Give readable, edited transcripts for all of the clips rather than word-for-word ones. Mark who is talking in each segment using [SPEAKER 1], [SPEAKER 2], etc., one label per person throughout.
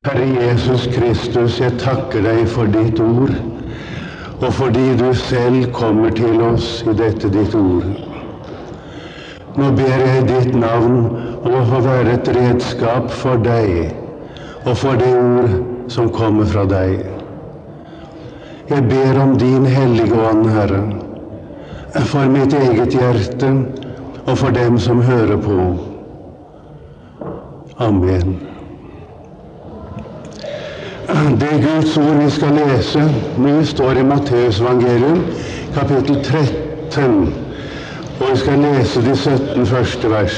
[SPEAKER 1] Herre Jesus Kristus, jeg takker deg for ditt ord, og fordi du selv kommer til oss i dette ditt ord. Nå ber jeg i ditt navn om å få være et redskap for deg, og for det ord som kommer fra deg. Jeg ber om din hellige ånd, Herre, for mitt eget hjerte, og for dem som hører på. Amen. Det Guds ord vi skal lese nå står i Matteusevangelium, kapittel 13, og vi skal lese de 17 første vers.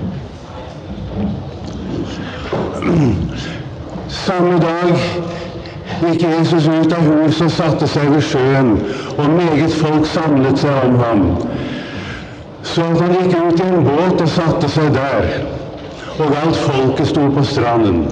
[SPEAKER 1] Samme dag gikk Jesus ut av huset og satte seg ved sjøen, og meget folk samlet seg om ham. Så at han gikk ut i en båt og satte seg der, og alt folket sto på stranden.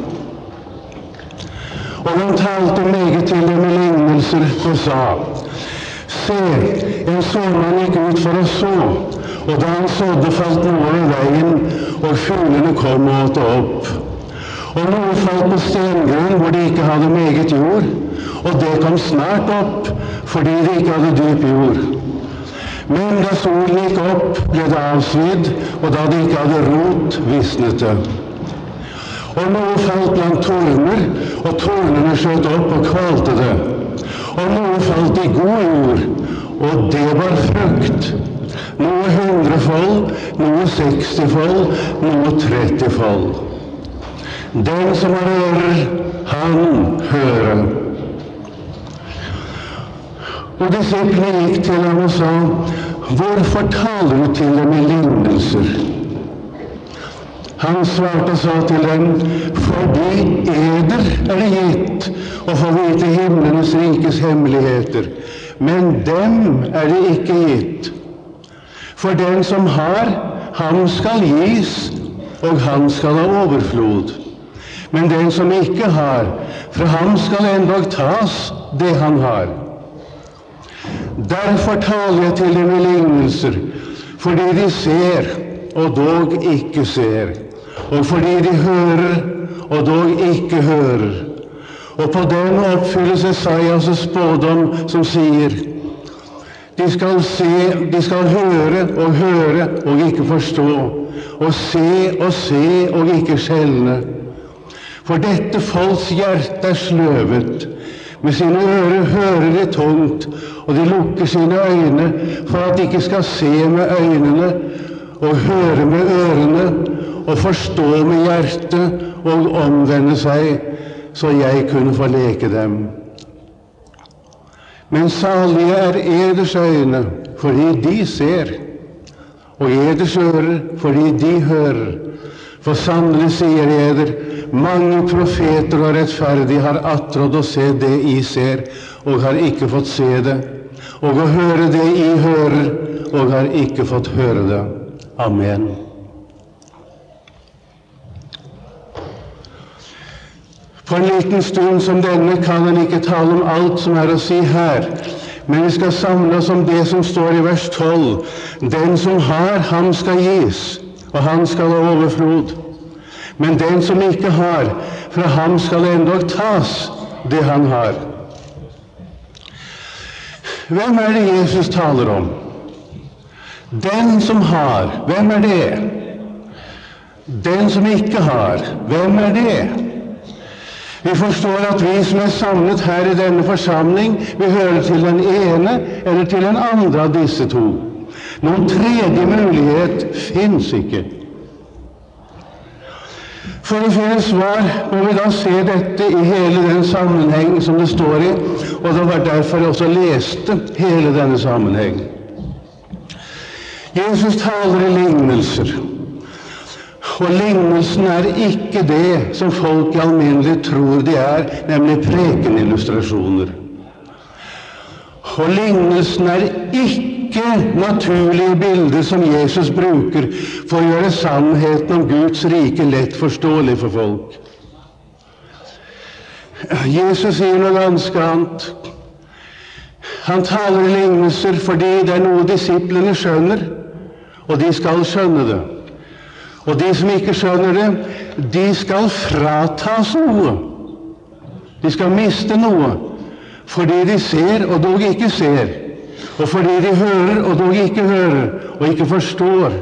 [SPEAKER 1] Og han talte meget til dem med lignelser og sa: Se, en såmann gikk ut for å så, og da han sådde, falt noe i veien, og fuglene kom og åt opp. Og noe falt på stengrunn hvor de ikke hadde meget jord, og det kom snart opp, fordi de ikke hadde dyp jord. Men da solen gikk opp, ble det avsvidd, og da de ikke hadde rot, visnet det. Og noe falt blant torner, og tornene skjøt opp og kvalte det. Og noe falt i god jord, og det var frukt. Noe 100-fold, noe 60-fold, noe 30-fold. Den som har ører, han hører. Og disiplene gikk til ham og sa: Hvorfor taler du til dem i lignelser? Han svarte og sa til dem: Fordi eder er det gitt å få vite himlenes rikes hemmeligheter, men dem er det ikke gitt. For den som har, ham skal gis, og han skal ha overflod. Men den som ikke har, fra ham skal endog tas det han har. Derfor taler jeg til dem i lignelser, fordi de ser, og dog ikke ser, og fordi de hører, og dog ikke hører. Og på den oppfylles Esaias' spådom som sier: de skal høre og ikke forstå, og se og ikke skjelne. For dette folks hjerte er sløvet, med sine ører hører de tungt, og de lukker sine øyne, for at de ikke skal se med øynene, og høre med ørene, og forstå med hjertet, og omvende seg, så jeg kunne forleke dem. Men salige er eders øyne, fordi de ser, og eders ører, fordi de hører. For sannelig sier jeg eder, mange profeter og rettferdige har attrådd å se det I ser, og har ikke fått se det, og å høre det I hører, og har ikke fått høre det. Amen. På en liten stund som denne kan han ikke tale om alt som er å si her, men vi skal samle oss om det som står I vers 12. Den som har, ham skal gis, og han skal ha overflod. Men den som ikke har, fra ham skal endog tas det han har. Hvem er det Jesus taler om? Den som har, hvem er det? Den som ikke har, hvem er det? Vi forstår at vi som er samlet her I denne forsamling, vi hører til den ene eller til den andre av disse to. Noen tredje mulighet finnes ikke. For å finne svar må vi da se dette I hele den sammenheng som det står I, og det var derfor jeg også leste hele denne sammenheng. Jesus taler I lignelser, og lignelsen er ikke det som folk I alminnelig tror de er, nemlig prekenillustrasjoner. Og lignelsen er ikke naturlige bilder som Jesus bruker for å gjøre sannheten om Guds rike lett forståelig for folk. Jesus sier noe ganske annet. Han taler I lignelser fordi det er noe disiplene skjønner, og de skal skjønne det. Og de som ikke skjønner det, de skal fratas noe. De skal miste noe fordi de ser og dog ikke ser, og fordi de hører og dog ikke hører, og ikke forstår.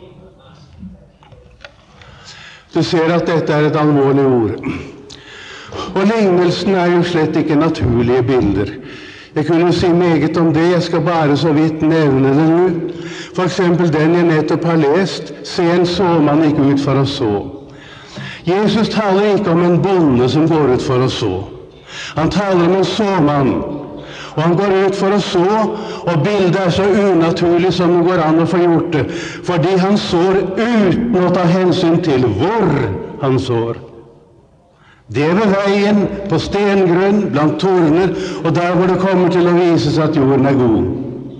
[SPEAKER 1] Du ser at dette er et alvorlig ord. Og lignelsen er jo slett ikke naturlige bilder. Jeg kunne si meget om det, jeg skal bare så vidt nevne det nå. For eksempel den jeg nettopp har lest, se en såmann gikk ut for å så. Jesus taler ikke om en bonde som går ut for å så. Han taler om en såmann, og han går ut for å så, og bildet er så unaturlig som det går an å få gjort det, fordi han sår uten å ta hensyn til hvor han sår. Det er ved veien, på stengrunn, blant torner, og der hvor det kommer til å vise seg at jorden er god.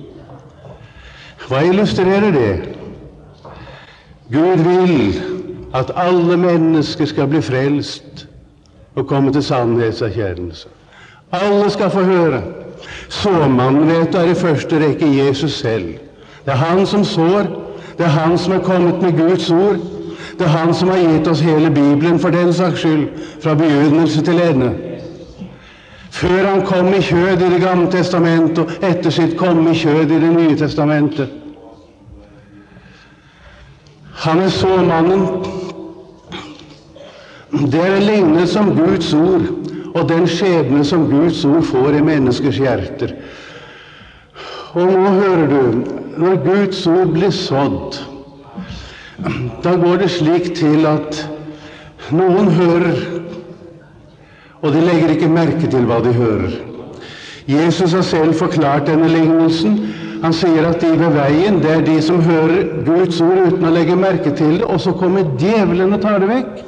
[SPEAKER 1] Hva illustrerer det? Gud vil at alle mennesker skal bli frelst og komme til sannhetserkjennelse. Alle skal få høre. Såmannen, vet du, er i første rekke Jesus selv. Det er han som sår, det er han som er kommet med Guds ord, det er han som har gitt oss hele Bibelen for den saks skyld, fra begynnelse til ende. Før han kom i kjød i Det gamle testamentet, og etter sitt kom i kjød i Det nye testamentet. Han er såmannen. Det er en lignelse om Guds ord, og den skjebne som Guds ord får i menneskers hjerter. Og nå hører du, når Guds ord blir sådd, da går det slik til at noen hører, og de legger ikke merke til hva de hører. Jesus har selv forklart denne lignelsen. Han sier at de ved veien, det er de som hører Guds ord uten å legge merke til det, og så kommer djevelen og tar det vekk.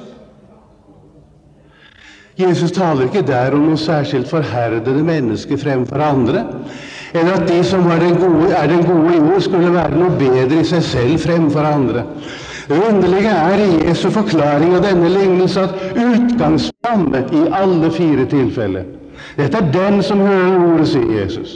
[SPEAKER 1] Jesus taler ikke der om noe særskilt forherdede mennesker fremfor andre, eller at de som er den gode jord, skulle være noe bedre i seg selv fremfor andre. Det underlige er i Jesu forklaring av denne lignelse at utgangsrammet i alle 4 tilfeller. Dette er den som hører ordet, sier Jesus.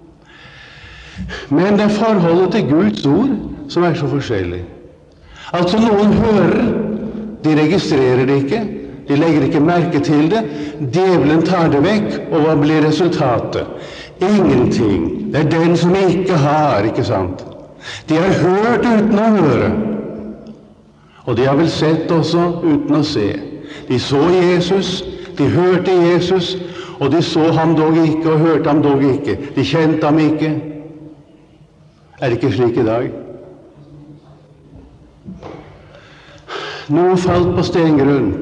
[SPEAKER 1] Men det er forholdet til Guds ord som er så forskjellig. Altså noen hører, de registrerer det ikke, de legger ikke merke til det, djevelen tar det vekk, og hva blir resultatet? Ingenting. Det er den som ikke har, ikke sant? De har hørt uten å høre, og de har vel sett også uten å se. De så Jesus, de hørte Jesus, og de så ham dog ikke og hørte ham dog ikke. De kjente ham ikke. Er det ikke slik i dag? Noe falt på stengrunn.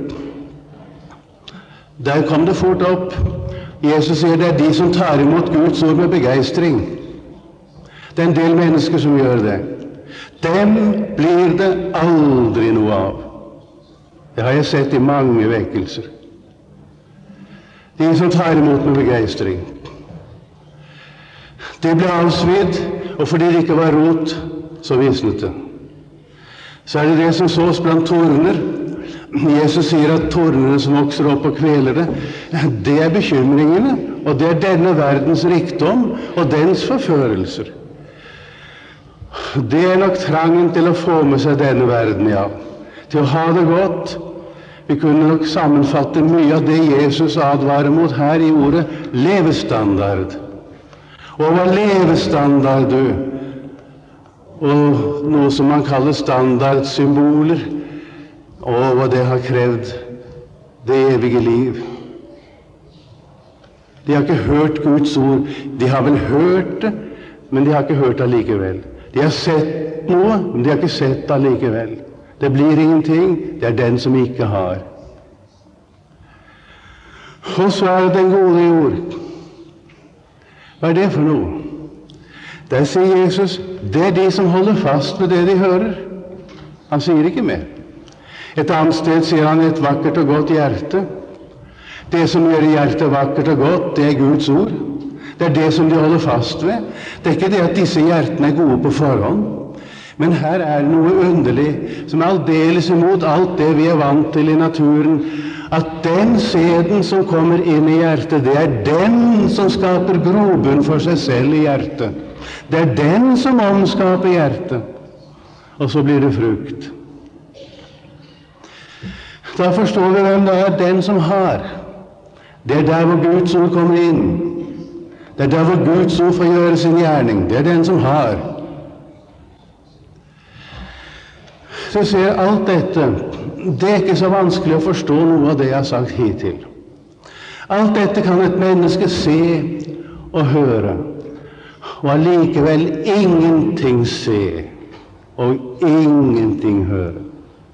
[SPEAKER 1] Der kom det fort opp. Jesus sier det er de som tar imot Guds ord med begeistring. Det er en del mennesker som gjør det. Dem blir det aldri noe av. Det har jeg sett i mange vekkelser. De som tar imot med begeistring. De ble avsvidd, og fordi det ikke var rot, så visnet det. Så er det det som sås blant torner. Jesus sier at tornene som vokser opp og kveler det, det er bekymringene, og det er denne verdens rikdom og dens forførelser. Det er nok trangen til å få med seg denne verden, ja. Til å ha det godt. Vi kunne nok sammenfatte mye av det Jesus advarer mot her i ordet levestandard. Og hva levestandard, du? Og noe som man kaller standardsymboler, og hva det har krevd, det evige liv. De har ikke hørt Guds ord. De har vel hørt det, men de har ikke hørt det allikevel. De har sett noe, men de har ikke sett det allikevel. Det blir ingenting, det er den som ikke har. Og så er det den gode jord. Hva er det for noe? Der sier Jesus, det er de som holder fast ved det de hører. Han sier ikke mer. Et annet sted sier han et vakkert og godt hjerte. Det som gjør hjertet vakkert og godt, det er Guds ord. Det er det som de holder fast ved. Det er ikke det at disse hjertene er gode på forhånd. Men her er noe underlig, som er aldeles imot alt det vi er vant til i naturen. At den sæden som kommer inn i hjertet, det er den som skaper grobunn for seg selv i hjertet. Det er den som omskaper hjertet. Og så blir det frukt. Da forstår vi hvem det er, den som har. Det der hvor Guds ord kommer inn. Det der hvor Guds ord får gjøre sin gjerning. Det den som har. Så ser alt dette, det ikke så vanskelig å forstå noe av det jeg har sagt hittil. Alt dette kan et menneske se og høre, og allikevel ingenting se og ingenting høre.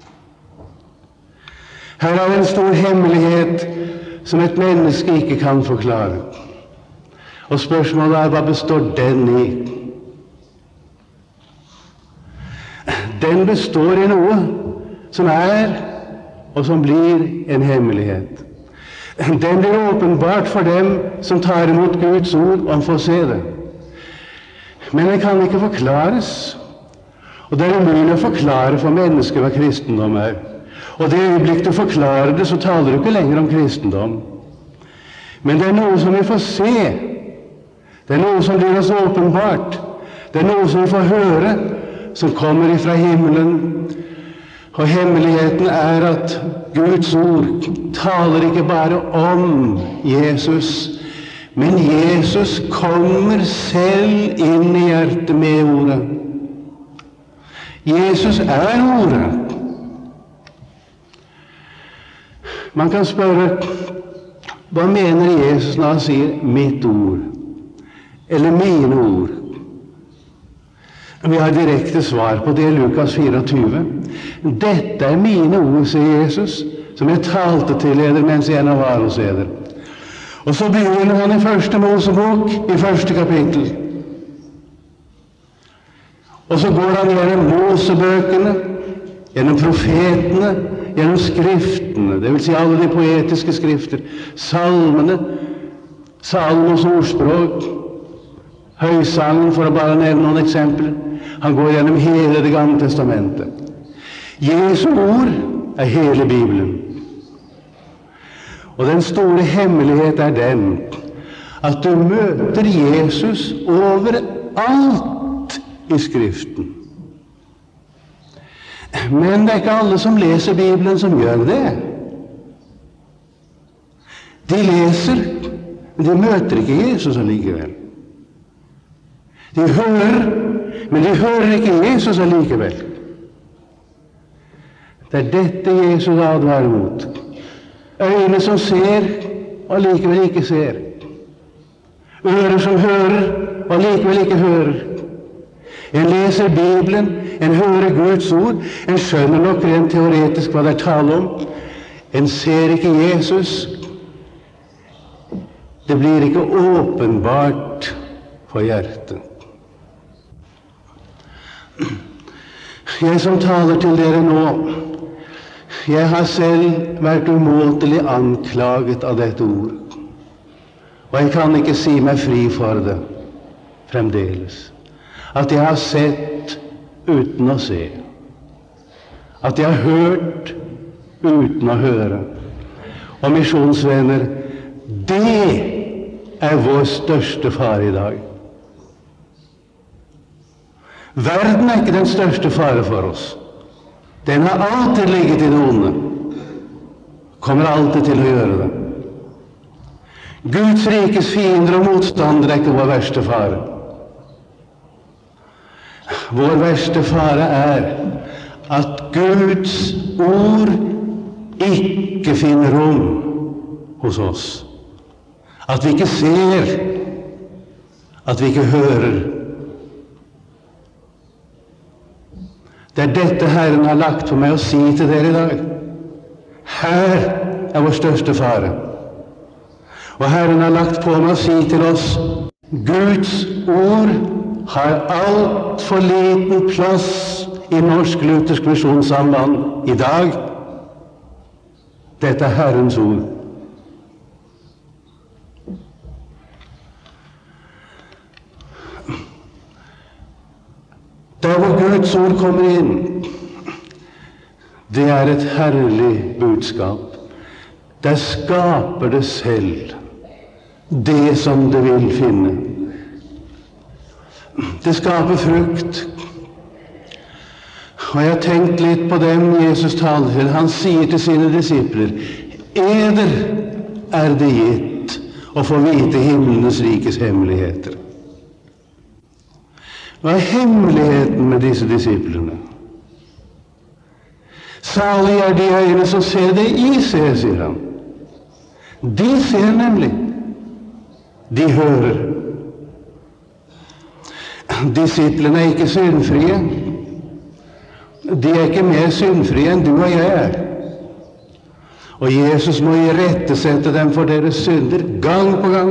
[SPEAKER 1] Her er en stor hemmelighet som et menneske ikke kan forklare. Og spørsmålet er, hva består den i? Den består i noe som er og som blir en hemmelighet. Den blir åpenbart for dem som tar imot Guds ord og får se det. Men det kan ikke forklares. Og det er umulig å forklare for mennesker hva kristendom er. Og det øyeblikk du forklarer det, så taler du ikke lenger om kristendom. Men det er noe som vi får se. Det er noe som blir oss åpenbart. Det er noe som vi får høre, som kommer ifra himmelen. Og hemmeligheten er at Guds ord taler ikke bare om Jesus, men Jesus kommer selv inn i hjertet med ordet. Jesus er ordet. Man kan spørre, hva mener Jesus når han sier mitt ord, eller mine ord? Vi har direkte svar på det i Lukas 24. Dette er mine ord, sier Jesus, som jeg talte til dere mens jeg ennå var hos dere. Og så begynner han i første Mosebok, i første kapittel. Og så går han gjennom Mosebøkene, gjennom profetene, gjennom skriftene, det vil si alle de poetiske skrifter, salmene, Salomos ordspråk, høysangen, for å bare nevne noen eksempler. Han går gjennom hele Det gamle testamentet. Jesu ord er hele Bibelen. Og den store hemmelighet er den at du møter Jesus overalt i Skriften. Men det er ikke alle som leser Bibelen som gjør det. De leser, men de møter ikke Jesus allikevel. De hører, men de hører ikke Jesus allikevel. Det er dette Jesus advarer mot. Øyne som ser, og allikevel ikke ser. Ører som hører, og allikevel ikke hører. En leser Bibelen, en hører Guds ord, en skjønner nok rent teoretisk hva det er tale om. En ser ikke Jesus. Det blir ikke åpenbart for hjertet. Jeg som taler til dere nå, jeg har selv vært umåtelig anklaget av dette ord. Og jeg kan ikke si meg fri for det fremdeles. At jeg har sett uten å se. At jeg har hørt uten å høre. Og misjonsvenner, det er vår største fare i dag. Verden er ikke den største fare for oss. Den har alltid ligget i det onde. Kommer alltid til å gjøre det. Guds rikes fiender og motstandere er ikke vår verste fare. Vår verste fare er at Guds ord ikke finner rom hos oss. At vi ikke ser, at vi ikke hører. Det er dette Herren har lagt for meg å si til dere i dag. Her er vår største fare. Og Herren har lagt på meg å si til oss, Guds ord har alt for liten plass i Norsk Luthersk Misjonssamband i dag. Dette er Herrens ord. Der hvor Guds ord kommer inn, det er et herlig budskap. Der skaper det selv det som det vil finne. Det skaper frukt. Og jeg har tenkt litt på dem Jesus taler til. Han sier til sine disipler, eder det gitt å få vite himmelens rikes hemmeligheter. Hva hemmeligheten med disse disiplene? Salig de øyne som ser det I ser, sier han. De ser nemlig. De hører. Disiplene ikke syndfrie. De ikke mer syndfrie enn du og jeg Og Jesus må irettesette dem for deres synder gang på gang.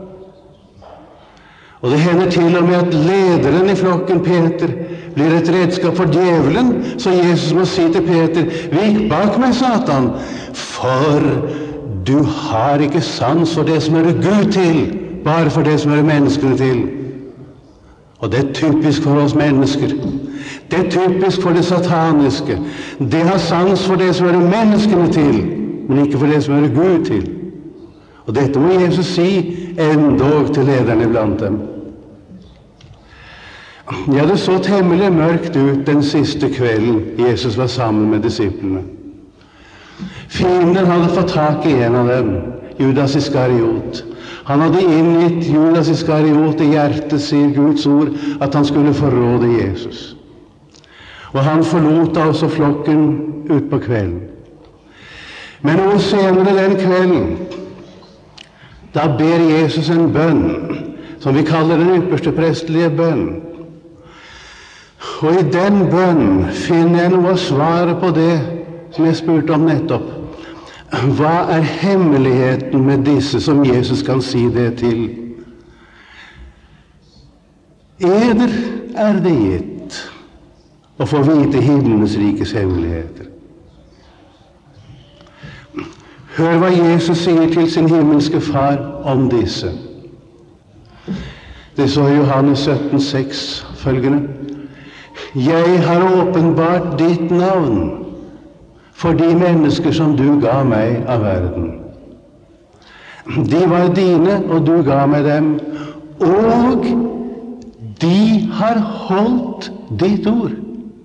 [SPEAKER 1] Og det hender til og med at lederen I flokken, Peter, blir et redskap for djevelen, så Jesus må si til Peter, vik bak meg, Satan, for du har ikke sans for det som hører Gud til, bare for det som hører menneskene til. Og det typisk for oss mennesker. Det typisk for det sataniske. Det har sans for det som hører menneskene til, men ikke for det som hører Gud til. Og dette må Jesus si endog til lederne blant dem. Ja, det så temmelig mørkt ut den siste kvelden Jesus var sammen med disiplene. Fienden hadde fått tak I en av dem, Judas Iskariot. Han hadde inngitt Judas Iskariot I hjertet, sier Guds ord, at han skulle forråde Jesus. Og han forlot også flokken ut på kvelden. Men noe senere den kvelden, da ber Jesus en bønn, som vi kaller den ypperste prestelige bønn. Og I den bønn finner jeg noe å svare på det som jeg spurte om nettopp. Hva hemmeligheten med disse som Jesus kan si det til? Eder det gitt å få vite himmelens rikes hemmeligheter. Hør hva Jesus sier til sin himmelske far om disse. Det så Johannes 17,6 følgende. Jeg har åpenbart ditt navn for de mennesker som du ga meg av verden. De var dine, og du ga meg dem, og de har holdt ditt ord.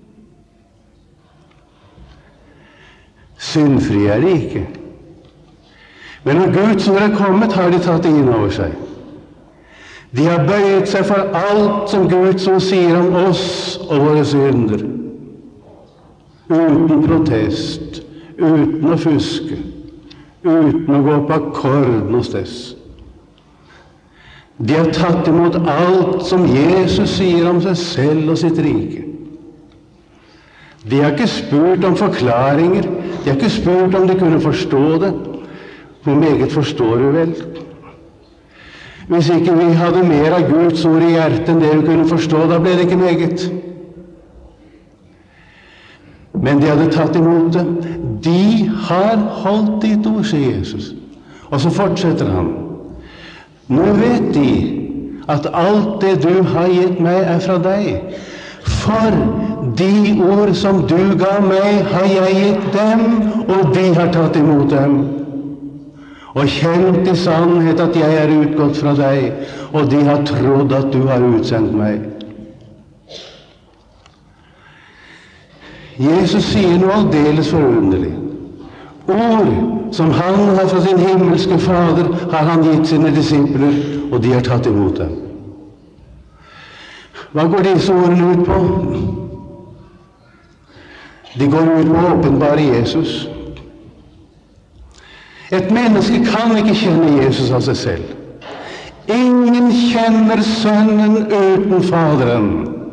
[SPEAKER 1] Syndfrie de ikke. Men når Guds ord kommet, har de tatt det inn over seg. De har bøyet seg for alt som Guds ord sier om oss og våre synder. Uten protest, uten å fuske, uten å gå på akkord noe sted. De har tatt imot alt som Jesus sier om seg selv og sitt rike. De har ikke spurt om forklaringer, de har ikke spurt om de kunne forstå det. Hvor meget forstår du vel? Hvis ikke vi hadde mer av Guds ord I hjertet enn det vi kunne forstå, da ble det ikke meget. Men de hadde tatt imot det. De har holdt ditt ord, sier Jesus. Og så fortsetter han. Nå vet de at alt det du har gitt meg fra deg. For de ord som du ga meg, har jeg gitt dem, og de har tatt imot dem. Og kjent I sannhet at jeg utgått fra deg, og de har trodd at du har utsendt meg. Jesus sier noe aldeles forunderlig. Ord som han har fra sin himmelske Fader, har han gitt sine disipler, og de har tatt imot dem. Hva går disse ordene ut på? De går ut på å åpenbare Jesus. Et menneske kan ikke kjenne Jesus av seg selv. Ingen kjenner Sønnen uten Faderen.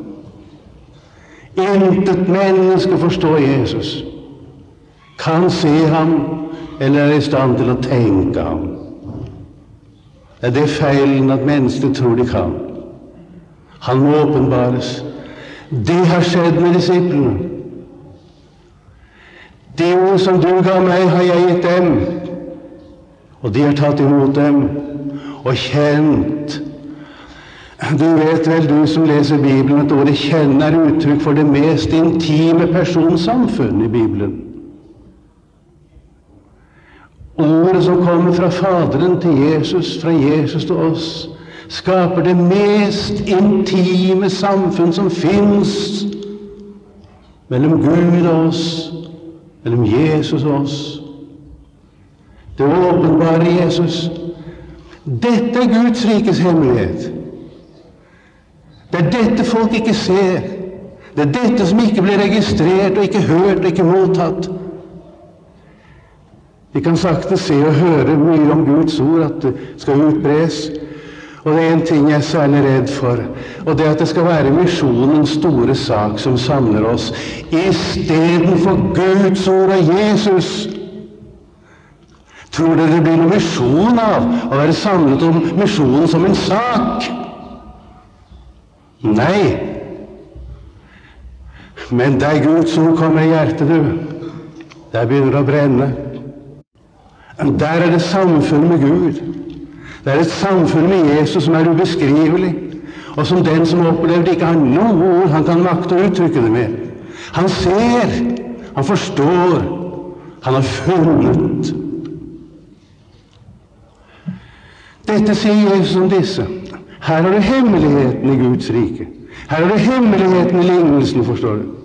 [SPEAKER 1] Intet menneske forstår Jesus. Kan se ham, eller I stand til å tenke ham. Det feilen at mennesker tror de kan. Han må åpenbares. Det har skjedd med disiplene. De ord som du ga meg, har jeg gitt dem. Og de har tatt imot dem og kjent. Du vet vel, du som leser Bibelen, at ordet kjenne uttrykk for det mest intime personsamfunn I Bibelen. Ordet som kommer fra Faderen til Jesus, fra Jesus til oss, skaper det mest intime samfunn som finnes mellom Gud og oss, mellom Jesus og oss. Det åpenbare Jesus. Dette Guds rikes hemmelighet. Det dette folk ikke ser. Det dette som ikke blir registrert og ikke hørt og ikke mottatt. Vi kan sakte se og høre mye om Guds ord, at det skal utbres. Og det en ting jeg er særlig redd for, og det at det skal være misjonens store sak som samler oss, I stedet for Guds ord og Jesus. Tror dere det blir noen misjon av å være samlet om misjonen som en sak? Nei. Men der Guds ord kommer I hjertet, der begynner det å brenne. Der det samfunn med Gud. Det et samfunn med Jesus som ubeskrivelig, og som den som opplever det ikke har noe ord han kan makte å uttrykke det med. Han ser, han forstår, han har funnet. Dette sier Jesus om disse. Her har du hemmeligheten I Guds rike. Her har du hemmeligheten I lignelsen, forstår du.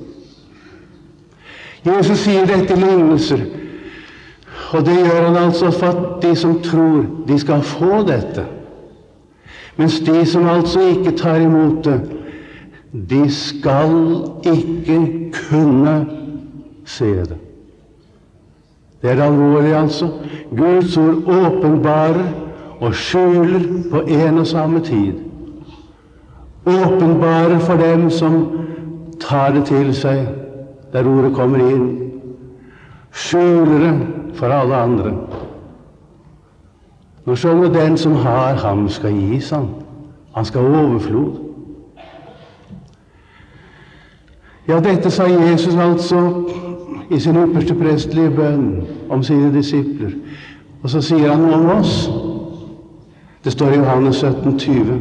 [SPEAKER 1] Jesus sier dette I lignelser, og det gjør han altså for at de som tror, de skal få dette. Mens de som altså ikke tar imot det, de skal ikke kunne se det. Det alvorlig altså. Guds ord åpenbarer og skjuler på en og samme tid. Åpenbarer for dem som tar det til seg, der ordet kommer inn. Skjuler det for alle andre. Nå skjønner den som har ham skal gis han. Han skal overflod. Ja, dette sa Jesus altså I sin ypperste prestelige bønn om sine disipler. Og så sier han noe om oss. Det står I Johannes 17:20.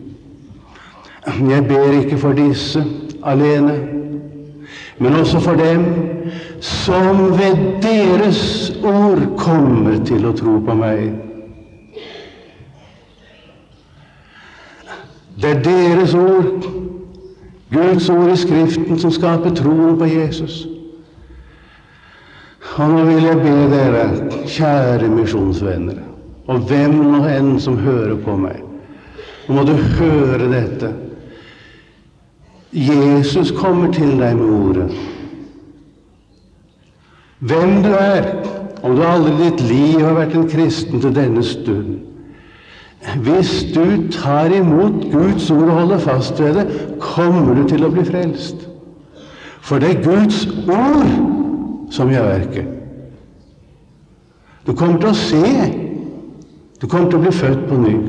[SPEAKER 1] Jeg ber ikke for disse alene, men også for dem som ved deres ord kommer til å tro på meg. Det deres ord, Guds ord I Skriften, som skaper troen på Jesus. Og nå vil jeg be dere, kjære misjonsvenner, og hvem nå enn som hører på meg, nå må du høre dette. Jesus kommer til deg med ordet. Hvem du om du aldri I ditt liv har vært en kristen til denne stund. Hvis du tar imot Guds ord og holder fast ved det, kommer du til å bli frelst. For det Guds ord som gjør verket. Du kommer til å se. Du kommer til å bli født på ny.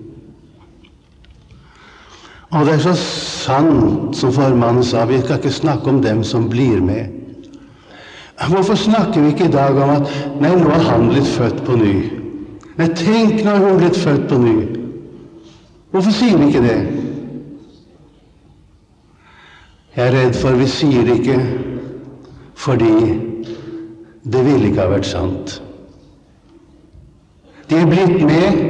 [SPEAKER 1] Og det så sant som formannen sa, vi skal ikke snakke om dem som blir med. Hvorfor snakker vi ikke I dag om at nei, nå har han blitt født på ny? Nei, tenk nå har hun blitt født på ny. Hvorfor sier vi ikke det? Jeg redd for vi sier det ikke fordi det ville ikke ha vært sant. De blitt med,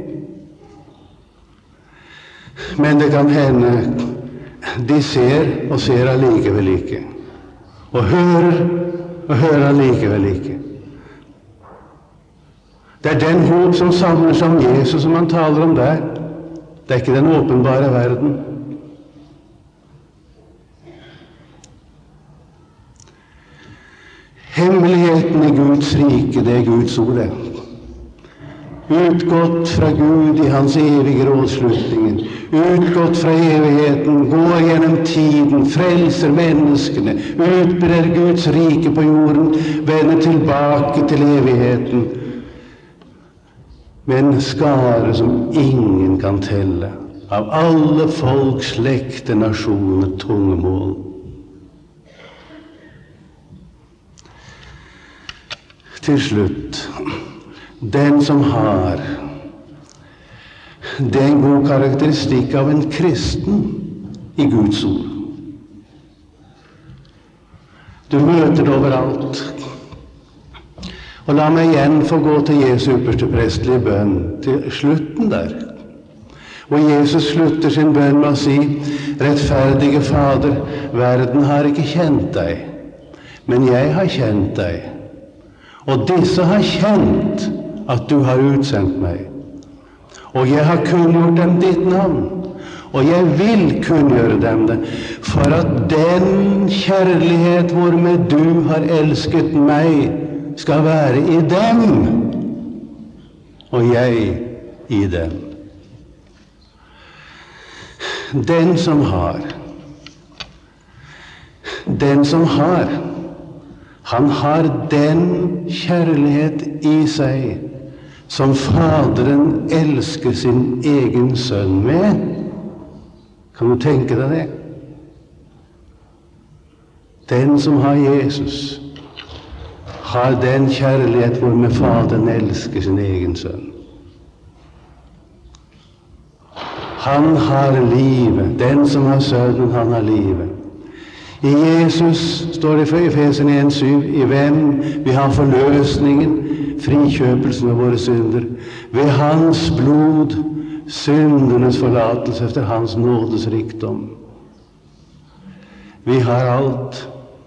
[SPEAKER 1] men det kan hende de ser og ser allikevel ikke. Og hører allikevel ikke. Det den håp som samler seg om Jesus som han taler om der. Det ikke den åpenbare verden. Hemmeligheten I Guds rike, det Guds ord det. Utgått fra Gud I hans evige rådslutningen, utgått fra evigheten, går gjennom tiden, frelser menneskene, utbrer Guds rike på jorden, vender tilbake til evigheten, med en skare som ingen kan telle, av alle folk, slekter, nasjoner, tungemål. Til slutt, den som har, det en god karakteristikk av en kristen I Guds ord. Du møter det overalt. Og la meg igjen få gå til Jesu ypperste prestelige bønn, til slutten der. Og Jesus slutter sin bønn med å si, rettferdige Fader, verden har ikke kjent deg, men jeg har kjent deg. Og disse har kjent at du har utsendt meg, og jeg har kunngjort dem ditt navn, og jeg vil kunngjøre dem det, for at den kjærlighet hvormed du har elsket meg, skal være i dem, og jeg i dem. Den som har, han har den kjærlighet i seg som Faderen elsker sin egen sønn med. Kan du tenke deg det? Den som har Jesus, har den kjærlighet hvormed Faderen elsker sin egen sønn. Han har livet. Den som har sønnen, han har livet. I Jesus, står det i Efeserne 1:7, i hvem vi har forløsningen, frikjøpelsen av våre synder, ved hans blod, syndernes forlatelse efter hans nådes rikdom. Vi har alt,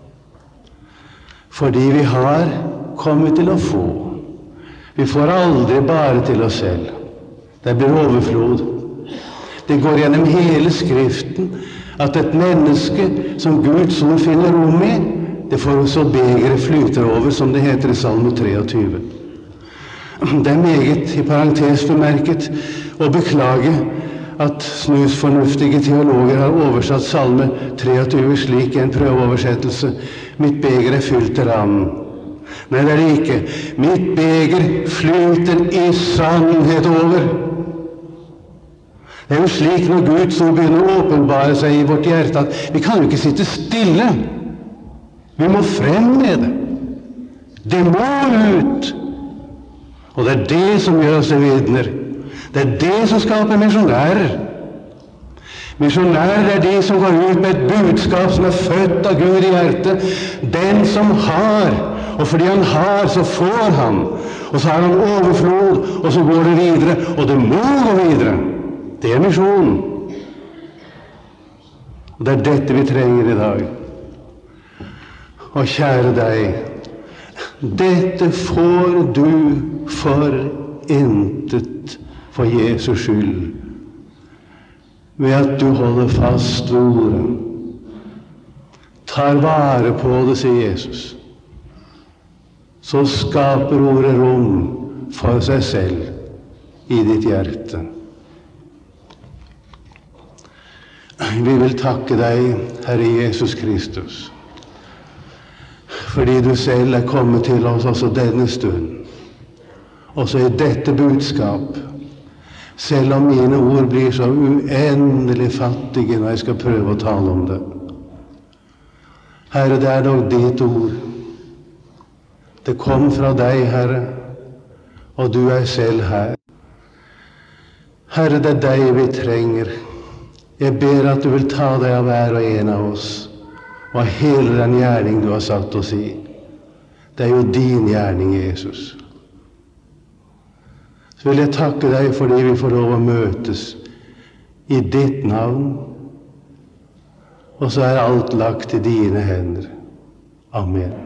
[SPEAKER 1] fordi vi har kommet til å få. Vi får aldri bare til oss selv. Det blir overflod. Det går gjennom hele Skriften at et menneske som Guds ord finner rom i, det får så begeret flyter over, som det heter i Salme 23. Det er meget, i parentes bemerket, å beklage at snusfornuftige teologer har oversatt Salme 23 slik i en prøveoversettelse: mitt beger er fylt til rand. Nei, det er det ikke. Mitt beger flyter i sannhet over. Det er jo slik når Guds ord begynner å åpenbare seg i vårt hjerte, at vi kan jo ikke sitte stille. Vi må frem med det. Det må ut. Og det er det som gjør oss til vitner. Det er det som skaper misjonærer. Misjonærer er de som går ut med et budskap som er født av Gud i hjertet. Den som har, og fordi han har, så får han. Og så har han overflod, og så går det videre. Og det må gå videre. Det er misjon. Og det er dette vi trenger i dag. Og kjære deg, dette får du for intet for Jesus skyld, ved at du holder fast ved ordet. Tar vare på det, sier Jesus. Så skaper ordet rom for seg selv i ditt hjerte. Vi vil takke deg, Herre Jesus Kristus, fordi du selv er kommet til oss også denne stund, også i dette budskap, selv om mine ord blir så uendelig fattige når jeg skal prøve å tale om det. Herre, det er dog ditt ord. Det kom fra deg, Herre, og du er selv her. Herre, det er deg vi trenger. Jeg ber at du vil ta deg av hver og en av oss, og av hele den gjerning du har satt oss i. Det er jo din gjerning, Jesus. Så vil jeg takke deg fordi vi får lov å møtes i ditt navn, og så er alt lagt i dine hender. Amen.